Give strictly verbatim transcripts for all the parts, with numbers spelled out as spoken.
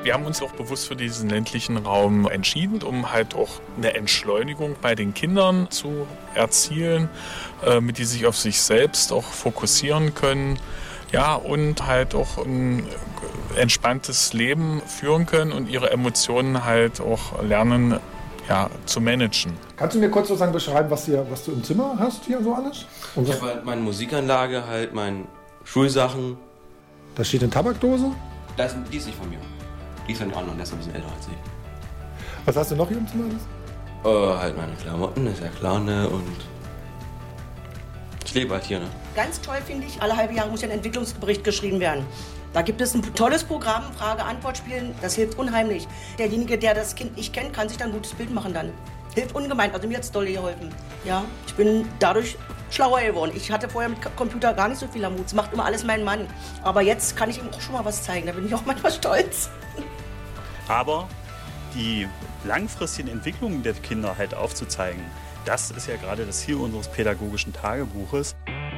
Wir haben uns auch bewusst für diesen ländlichen Raum entschieden, um halt auch eine Entschleunigung bei den Kindern zu erzielen, äh, mit die sich auf sich selbst auch fokussieren können. Ja, und halt auch ein entspanntes Leben führen können und ihre Emotionen halt auch lernen, ja, zu managen. Kannst du mir kurz sozusagen beschreiben, was, hier, was du im Zimmer hast hier so alles? Ich habe halt meine Musikanlage, halt meine Schulsachen. Da steht eine Tabakdose? Das, die ist nicht von mir. Die ist von den anderen, der ist ein bisschen älter als ich. Was hast du noch hier im Zimmer? Äh, halt meine Klamotten, ist ja klar, ne? Und ich lebe halt hier, ne? Ganz toll finde ich, alle halbe Jahre muss ja ein Entwicklungsbericht geschrieben werden. Da gibt es ein tolles Programm, Frage-Antwort-Spielen, das hilft unheimlich. Derjenige, der das Kind nicht kennt, kann sich dann ein gutes Bild machen dann. Hilft ungemein, also mir hat es doll geholfen. Ja, ich bin dadurch schlauer geworden. Ich hatte vorher mit Computer gar nicht so viel am Hut. Es macht immer alles mein Mann. Aber jetzt kann ich ihm auch schon mal was zeigen, da bin ich auch manchmal stolz. Aber die langfristigen Entwicklungen der Kinder halt aufzuzeigen, das ist ja gerade das Ziel unseres pädagogischen Tagebuches.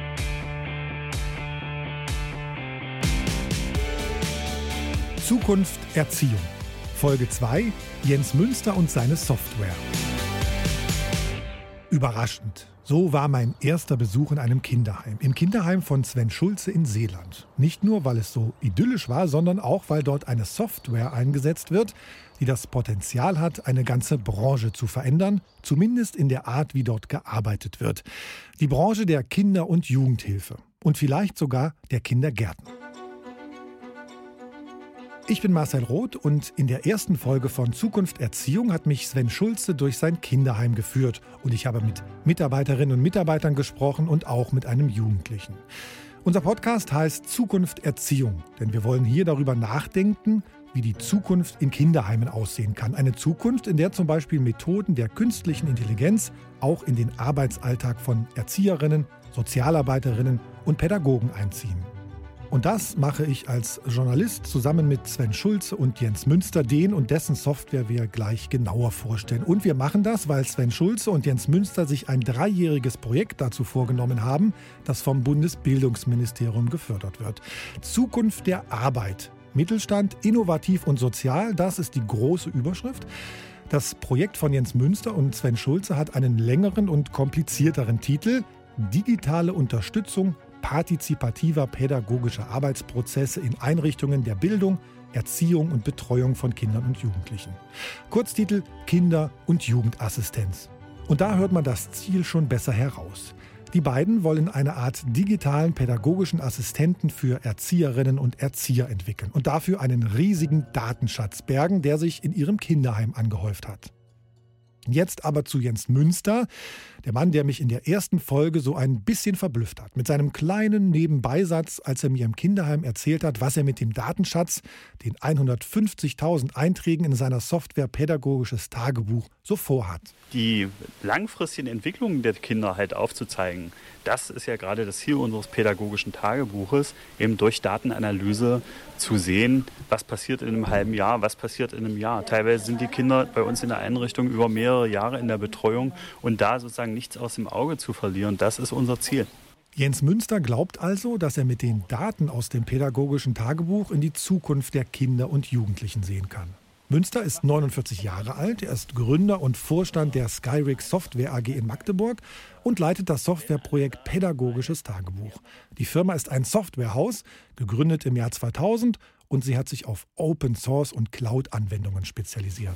Zukunft Erziehung. Folge zwei. Jens Münster und seine Software. Überraschend. So war mein erster Besuch in einem Kinderheim. Im Kinderheim von Sven Schulze in Seeland. Nicht nur, weil es so idyllisch war, sondern auch, weil dort eine Software eingesetzt wird, die das Potenzial hat, eine ganze Branche zu verändern, zumindest in der Art, wie dort gearbeitet wird. Die Branche der Kinder- und Jugendhilfe. Und vielleicht sogar der Kindergärten. Ich bin Marcel Roth und in der ersten Folge von Zukunft Erziehung hat mich Sven Schulze durch sein Kinderheim geführt. Und ich habe mit Mitarbeiterinnen und Mitarbeitern gesprochen und auch mit einem Jugendlichen. Unser Podcast heißt Zukunft Erziehung, denn wir wollen hier darüber nachdenken, wie die Zukunft in Kinderheimen aussehen kann. Eine Zukunft, in der zum Beispiel Methoden der künstlichen Intelligenz auch in den Arbeitsalltag von Erzieherinnen, Sozialarbeiterinnen und Pädagogen einziehen. Und das mache ich als Journalist zusammen mit Sven Schulze und Jens Münster, den und dessen Software wir gleich genauer vorstellen. Und wir machen das, weil Sven Schulze und Jens Münster sich ein dreijähriges Projekt dazu vorgenommen haben, das vom Bundesbildungsministerium gefördert wird. Zukunft der Arbeit. Mittelstand, innovativ und sozial, das ist die große Überschrift. Das Projekt von Jens Münster und Sven Schulze hat einen längeren und komplizierteren Titel: Digitale Unterstützung partizipativer pädagogischer Arbeitsprozesse in Einrichtungen der Bildung, Erziehung und Betreuung von Kindern und Jugendlichen. Kurztitel: Kinder- und Jugendassistenz. Und da hört man das Ziel schon besser heraus. Die beiden wollen eine Art digitalen pädagogischen Assistenten für Erzieherinnen und Erzieher entwickeln und dafür einen riesigen Datenschatz bergen, der sich in ihrem Kinderheim angehäuft hat. Jetzt aber zu Jens Münster, der Mann, der mich in der ersten Folge so ein bisschen verblüfft hat. Mit seinem kleinen Nebenbeisatz, als er mir im Kinderheim erzählt hat, was er mit dem Datenschatz, den hundertfünfzigtausend Einträgen in seiner Software Pädagogisches Tagebuch, so vorhat. Die langfristigen Entwicklungen der Kinder halt aufzuzeigen, das ist ja gerade das Ziel unseres pädagogischen Tagebuches, eben durch Datenanalyse zu sehen, was passiert in einem halben Jahr, was passiert in einem Jahr. Teilweise sind die Kinder bei uns in der Einrichtung über mehrere Jahre in der Betreuung und da sozusagen nichts aus dem Auge zu verlieren, das ist unser Ziel. Jens Münster glaubt also, dass er mit den Daten aus dem pädagogischen Tagebuch in die Zukunft der Kinder und Jugendlichen sehen kann. Münster ist neunundvierzig Jahre alt, er ist Gründer und Vorstand der Skyrig Software A G in Magdeburg und leitet das Softwareprojekt Pädagogisches Tagebuch. Die Firma ist ein Softwarehaus, gegründet im Jahr zweitausend, und sie hat sich auf Open Source und Cloud-Anwendungen spezialisiert.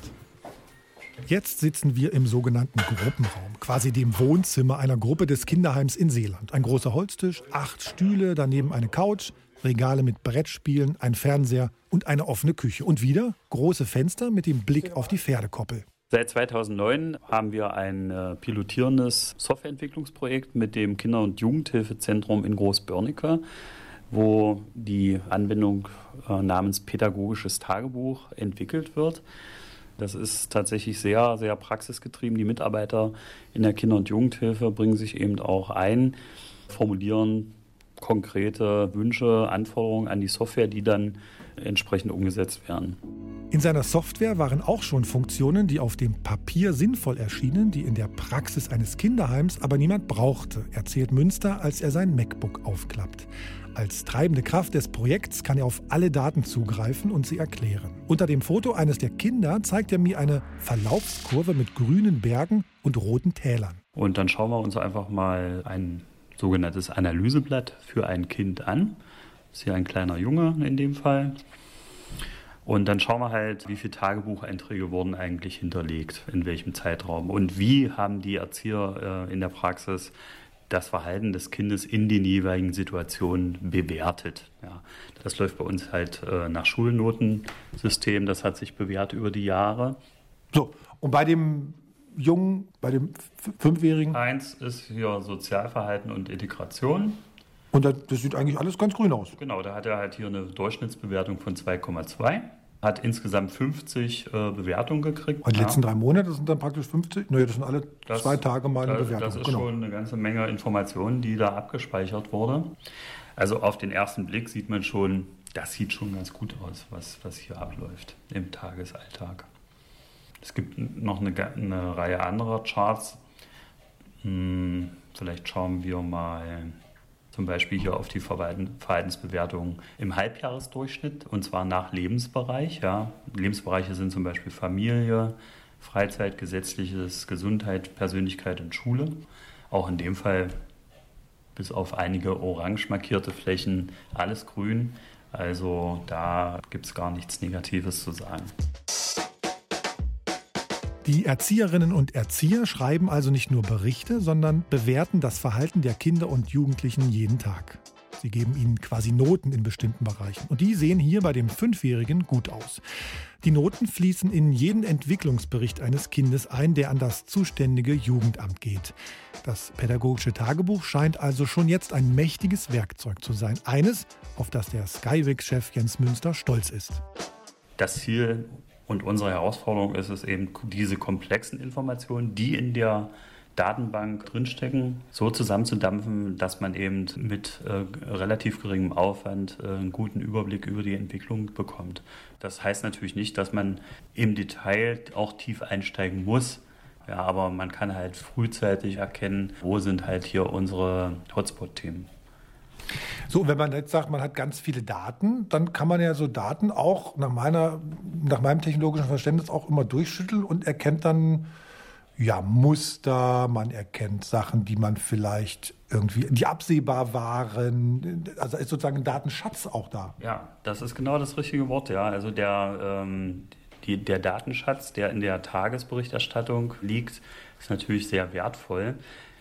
Jetzt sitzen wir im sogenannten Gruppenraum, quasi dem Wohnzimmer einer Gruppe des Kinderheims in Seeland. Ein großer Holztisch, acht Stühle, daneben eine Couch, Regale mit Brettspielen, ein Fernseher und eine offene Küche. Und wieder große Fenster mit dem Blick auf die Pferdekoppel. Seit zweitausendneun haben wir ein äh, pilotierendes Softwareentwicklungsprojekt mit dem Kinder- und Jugendhilfezentrum in Großbörnike, wo die Anwendung äh, namens Pädagogisches Tagebuch entwickelt wird. Das ist tatsächlich sehr, sehr praxisgetrieben. Die Mitarbeiter in der Kinder- und Jugendhilfe bringen sich eben auch ein, formulieren konkrete Wünsche, Anforderungen an die Software, die dann entsprechend umgesetzt werden. In seiner Software waren auch schon Funktionen, die auf dem Papier sinnvoll erschienen, die in der Praxis eines Kinderheims aber niemand brauchte, erzählt Münster, als er sein MacBook aufklappt. Als treibende Kraft des Projekts kann er auf alle Daten zugreifen und sie erklären. Unter dem Foto eines der Kinder zeigt er mir eine Verlaufskurve mit grünen Bergen und roten Tälern. Und dann schauen wir uns einfach mal ein sogenanntes Analyseblatt für ein Kind an. Das ist hier ein kleiner Junge in dem Fall. Und dann schauen wir halt, wie viele Tagebucheinträge wurden eigentlich hinterlegt, in welchem Zeitraum. Und wie haben die Erzieher äh, in der Praxis das Verhalten des Kindes in den jeweiligen Situationen bewertet. Ja, das läuft bei uns halt äh, nach Schulnotensystem. Das hat sich bewährt über die Jahre. So, und bei dem Jungen, bei dem F- Fünfjährigen? Eins ist hier Sozialverhalten und Integration. Und das, das sieht eigentlich alles ganz grün aus. Genau, da hat er halt hier eine Durchschnittsbewertung von zwei Komma zwei. Hat insgesamt fünfzig äh, Bewertungen gekriegt. Und die ja. letzten drei Monate sind dann praktisch fünfzig? Naja, das sind alle das, zwei Tage mal eine das, Bewertung. Das ist genau. schon eine ganze Menge Informationen, die da abgespeichert wurde. Also auf den ersten Blick sieht man schon, das sieht schon ganz gut aus, was, was hier abläuft im Tagesalltag. Es gibt noch eine, eine Reihe anderer Charts. Hm, vielleicht schauen wir mal zum Beispiel hier auf die Verhaltensbewertung im Halbjahresdurchschnitt, und zwar nach Lebensbereich. Ja. Lebensbereiche sind zum Beispiel Familie, Freizeit, Gesetzliches, Gesundheit, Persönlichkeit und Schule. Auch in dem Fall, bis auf einige orange markierte Flächen, alles grün. Also da gibt es gar nichts Negatives zu sagen. Die Erzieherinnen und Erzieher schreiben also nicht nur Berichte, sondern bewerten das Verhalten der Kinder und Jugendlichen jeden Tag. Sie geben ihnen quasi Noten in bestimmten Bereichen. Und die sehen hier bei dem Fünfjährigen gut aus. Die Noten fließen in jeden Entwicklungsbericht eines Kindes ein, der an das zuständige Jugendamt geht. Das pädagogische Tagebuch scheint also schon jetzt ein mächtiges Werkzeug zu sein. Eines, auf das der Skywix-Chef Jens Münster stolz ist. Das Ziel und unsere Herausforderung ist es eben, diese komplexen Informationen, die in der Datenbank drinstecken, so zusammenzudampfen, dass man eben mit äh, relativ geringem Aufwand äh, einen guten Überblick über die Entwicklung bekommt. Das heißt natürlich nicht, dass man im Detail auch tief einsteigen muss, ja, aber man kann halt frühzeitig erkennen, wo sind halt hier unsere Hotspot-Themen. So, wenn man jetzt sagt, man hat ganz viele Daten, dann kann man ja so Daten auch nach meiner, nach meinem technologischen Verständnis auch immer durchschütteln und erkennt dann ja Muster, man erkennt Sachen, die man vielleicht irgendwie, die absehbar waren. Also ist sozusagen ein Datenschatz auch da. Ja, das ist genau das richtige Wort, ja. Also der, ähm, die, der Datenschatz, der in der Tagesberichterstattung liegt, ist natürlich sehr wertvoll,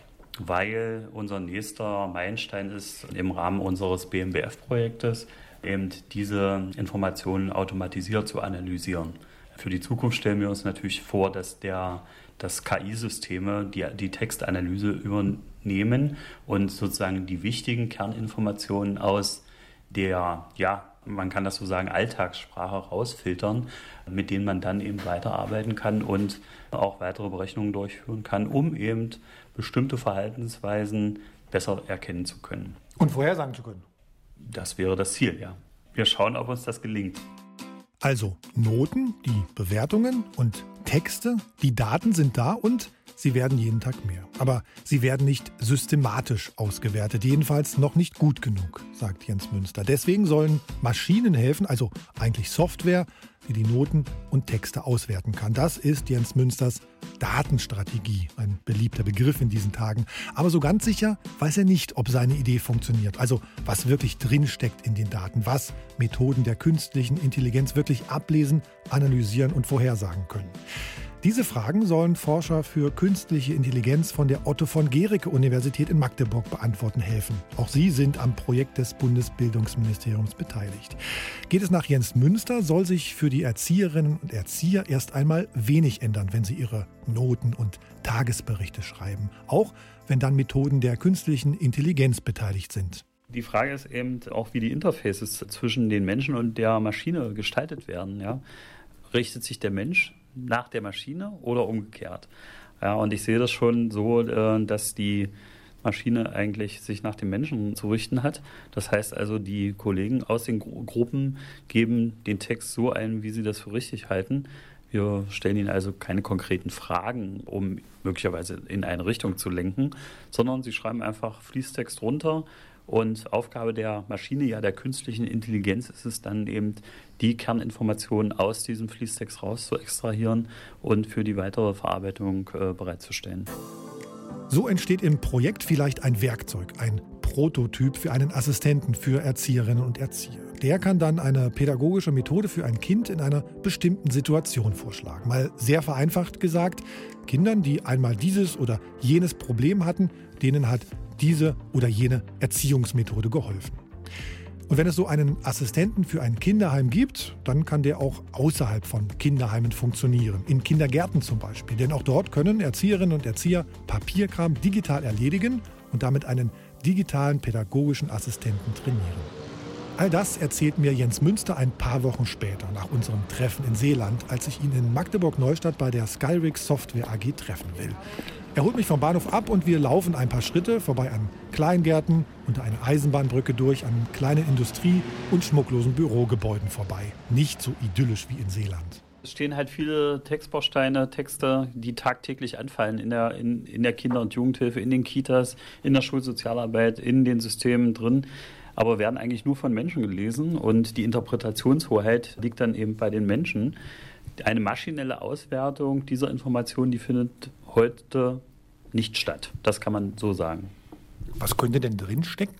weil unser nächster Meilenstein ist, im Rahmen unseres B M B F-Projektes eben diese Informationen automatisiert zu analysieren. Für die Zukunft stellen wir uns natürlich vor, dass der, dass K I-Systeme die, die Textanalyse übernehmen und sozusagen die wichtigen Kerninformationen aus der, ja, man kann das so sagen, Alltagssprache rausfiltern, mit denen man dann eben weiterarbeiten kann und auch weitere Berechnungen durchführen kann, um eben bestimmte Verhaltensweisen besser erkennen zu können. Und vorhersagen zu können. Das wäre das Ziel, ja. Wir schauen, ob uns das gelingt. Also Noten, die Bewertungen und Texte, die Daten sind da und sie werden jeden Tag mehr. Aber sie werden nicht systematisch ausgewertet, jedenfalls noch nicht gut genug, sagt Jens Münster. Deswegen sollen Maschinen helfen, also eigentlich Software, die die Noten und Texte auswerten kann. Das ist Jens Münsters Datenstrategie, ein beliebter Begriff in diesen Tagen. Aber so ganz sicher weiß er nicht, ob seine Idee funktioniert. Also was wirklich drinsteckt in den Daten, was Methoden der künstlichen Intelligenz wirklich ablesen, analysieren und vorhersagen können. Diese Fragen sollen Forscher für künstliche Intelligenz von der Otto-von-Guericke-Universität in Magdeburg beantworten helfen. Auch sie sind am Projekt des Bundesbildungsministeriums beteiligt. Geht es nach Jens Münster, soll sich für die Erzieherinnen und Erzieher erst einmal wenig ändern, wenn sie ihre Noten und Tagesberichte schreiben. Auch wenn dann Methoden der künstlichen Intelligenz beteiligt sind. Die Frage ist eben auch, wie die Interfaces zwischen den Menschen und der Maschine gestaltet werden. Ja? Richtet sich der Mensch nach der Maschine oder umgekehrt? Ja, und ich sehe das schon so, dass die, Maschine eigentlich sich nach dem Menschen zu richten hat. Das heißt also, die Kollegen aus den Gru- Gruppen geben den Text so ein, wie sie das für richtig halten. Wir stellen ihnen also keine konkreten Fragen, um möglicherweise in eine Richtung zu lenken, sondern sie schreiben einfach Fließtext runter. Und Aufgabe der Maschine, ja der künstlichen Intelligenz, ist es dann eben, die Kerninformationen aus diesem Fließtext raus zu extrahieren und für die weitere Verarbeitung äh, bereitzustellen. So entsteht im Projekt vielleicht ein Werkzeug, ein Prototyp für einen Assistenten für Erzieherinnen und Erzieher. Der kann dann eine pädagogische Methode für ein Kind in einer bestimmten Situation vorschlagen. Mal sehr vereinfacht gesagt, Kindern, die einmal dieses oder jenes Problem hatten, denen hat diese oder jene Erziehungsmethode geholfen. Und wenn es so einen Assistenten für ein Kinderheim gibt, dann kann der auch außerhalb von Kinderheimen funktionieren. In Kindergärten zum Beispiel. Denn auch dort können Erzieherinnen und Erzieher Papierkram digital erledigen und damit einen digitalen pädagogischen Assistenten trainieren. All das erzählt mir Jens Münster ein paar Wochen später nach unserem Treffen in Seeland, als ich ihn in Magdeburg-Neustadt bei der Skyrix Software A G treffen will. Er holt mich vom Bahnhof ab und wir laufen ein paar Schritte vorbei an Kleingärten, unter einer Eisenbahnbrücke durch, an kleinen Industrie- und schmucklosen Bürogebäuden vorbei. Nicht so idyllisch wie in Seeland. Es stehen halt viele Textbausteine, Texte, die tagtäglich anfallen in der, in, in der Kinder- und Jugendhilfe, in den Kitas, in der Schulsozialarbeit, in den Systemen drin, aber werden eigentlich nur von Menschen gelesen und die Interpretationshoheit liegt dann eben bei den Menschen. Eine maschinelle Auswertung dieser Informationen, die findet heute nicht statt. Das kann man so sagen. Was könnte denn drin stecken?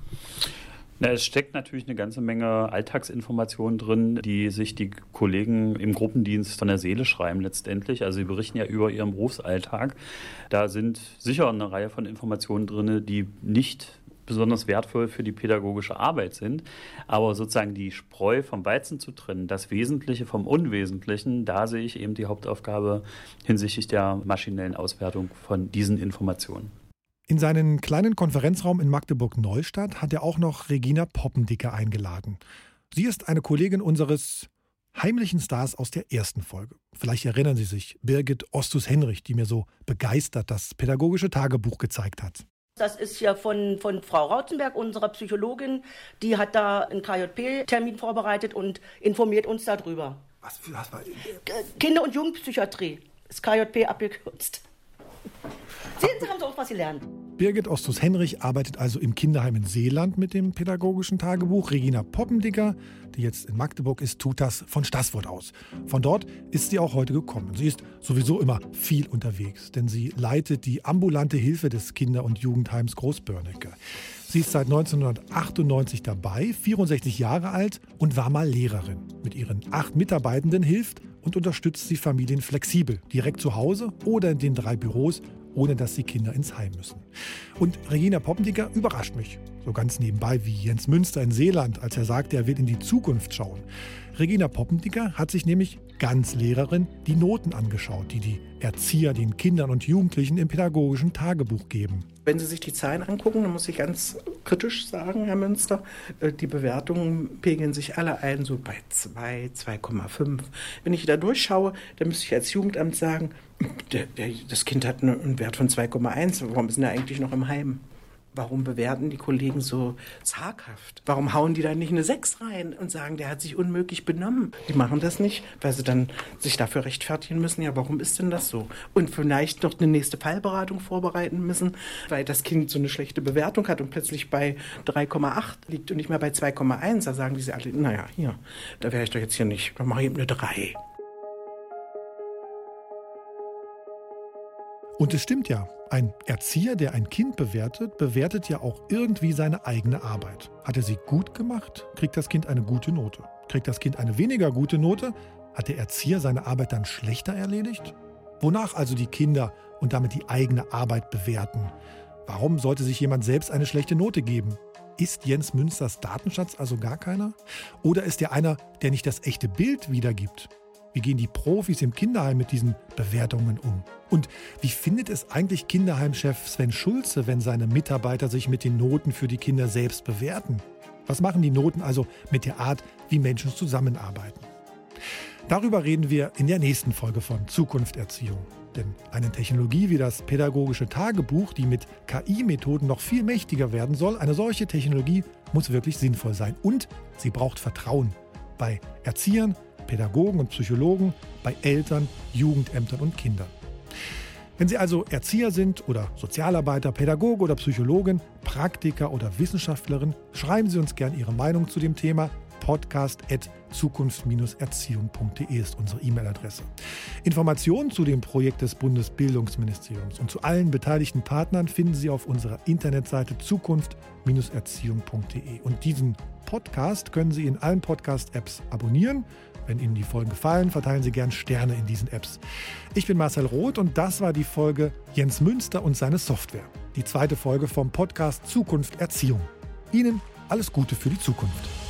Na, es steckt natürlich eine ganze Menge Alltagsinformationen drin, die sich die Kollegen im Gruppendienst von der Seele schreiben letztendlich. Also sie berichten ja über ihren Berufsalltag. Da sind sicher eine Reihe von Informationen drin, die nicht besonders wertvoll für die pädagogische Arbeit sind. Aber sozusagen die Spreu vom Weizen zu trennen, das Wesentliche vom Unwesentlichen, da sehe ich eben die Hauptaufgabe hinsichtlich der maschinellen Auswertung von diesen Informationen. In seinen kleinen Konferenzraum in Magdeburg-Neustadt hat er auch noch Regina Poppendicker eingeladen. Sie ist eine Kollegin unseres heimlichen Stars aus der ersten Folge. Vielleicht erinnern Sie sich, Birgit Ostus-Henrich, die mir so begeistert das pädagogische Tagebuch gezeigt hat. Das ist ja von, von Frau Rauzenberg, unserer Psychologin. Die hat da einen K J P-Termin vorbereitet und informiert uns darüber. Was für was war Kinder- und Jugendpsychiatrie. Ist K J P abgekürzt. Sehen Sie, haben Sie auch was gelernt. Birgit Ostus-Henrich arbeitet also im Kinderheim in Seeland mit dem pädagogischen Tagebuch. Regina Poppendicker, die jetzt in Magdeburg ist, tut das von Staßfurt aus. Von dort ist sie auch heute gekommen. Sie ist sowieso immer viel unterwegs, denn sie leitet die ambulante Hilfe des Kinder- und Jugendheims Großbörnecke. Sie ist seit neunzehnhundertachtundneunzig dabei, vierundsechzig Jahre alt und war mal Lehrerin. Mit ihren acht Mitarbeitenden hilft und unterstützt sie Familien flexibel, direkt zu Hause oder in den drei Büros, ohne dass die Kinder ins Heim müssen. Und Regina Poppendicker überrascht mich, so ganz nebenbei wie Jens Münster in Seeland, als er sagte, er will in die Zukunft schauen. Regina Poppendicker hat sich nämlich ganz Lehrerin die Noten angeschaut, die die Erzieher den Kindern und Jugendlichen im pädagogischen Tagebuch geben. Wenn Sie sich die Zahlen angucken, dann muss ich ganz kritisch sagen, Herr Münster, die Bewertungen pegeln sich alle ein, so bei zwei, zwei Komma fünf. Wenn ich da durchschaue, dann müsste ich als Jugendamt sagen, der, der, das Kind hat einen Wert von zwei Komma eins, warum ist denn er eigentlich noch im Heim? Warum bewerten die Kollegen so zaghaft? Warum hauen die da nicht eine sechs rein und sagen, der hat sich unmöglich benommen? Die machen das nicht, weil sie dann sich dafür rechtfertigen müssen. Ja, warum ist denn das so? Und vielleicht noch eine nächste Fallberatung vorbereiten müssen, weil das Kind so eine schlechte Bewertung hat und plötzlich bei drei Komma acht liegt und nicht mehr bei zwei Komma eins. Da sagen diese alle, naja, hier, da wäre ich doch jetzt hier nicht, da mache ich eben eine drei. Und es stimmt ja, ein Erzieher, der ein Kind bewertet, bewertet ja auch irgendwie seine eigene Arbeit. Hat er sie gut gemacht, kriegt das Kind eine gute Note. Kriegt das Kind eine weniger gute Note, hat der Erzieher seine Arbeit dann schlechter erledigt? Wonach also die Kinder und damit die eigene Arbeit bewerten? Warum sollte sich jemand selbst eine schlechte Note geben? Ist Jens Münsters Datenschatz also gar keiner? Oder ist er einer, der nicht das echte Bild wiedergibt? Wie gehen die Profis im Kinderheim mit diesen Bewertungen um? Und wie findet es eigentlich Kinderheimchef Sven Schulze, wenn seine Mitarbeiter sich mit den Noten für die Kinder selbst bewerten? Was machen die Noten also mit der Art, wie Menschen zusammenarbeiten? Darüber reden wir in der nächsten Folge von Zukunft Erziehung. Denn eine Technologie wie das pädagogische Tagebuch, die mit K I-Methoden noch viel mächtiger werden soll, eine solche Technologie muss wirklich sinnvoll sein. Und sie braucht Vertrauen bei Erziehern, Pädagogen und Psychologen, bei Eltern, Jugendämtern und Kindern. Wenn Sie also Erzieher sind oder Sozialarbeiter, Pädagoge oder Psychologin, Praktiker oder Wissenschaftlerin, schreiben Sie uns gern Ihre Meinung zu dem Thema. podcast at zukunft erziehung punkt de ist unsere E-Mail-Adresse. Informationen zu dem Projekt des Bundesbildungsministeriums und zu allen beteiligten Partnern finden Sie auf unserer Internetseite zukunft erziehung punkt de. Und diesen Podcast können Sie in allen Podcast-Apps abonnieren. Wenn Ihnen die Folgen gefallen, verteilen Sie gern Sterne in diesen Apps. Ich bin Marcel Roth und das war die Folge Jens Münster und seine Software. Die zweite Folge vom Podcast Zukunft Erziehung. Ihnen alles Gute für die Zukunft.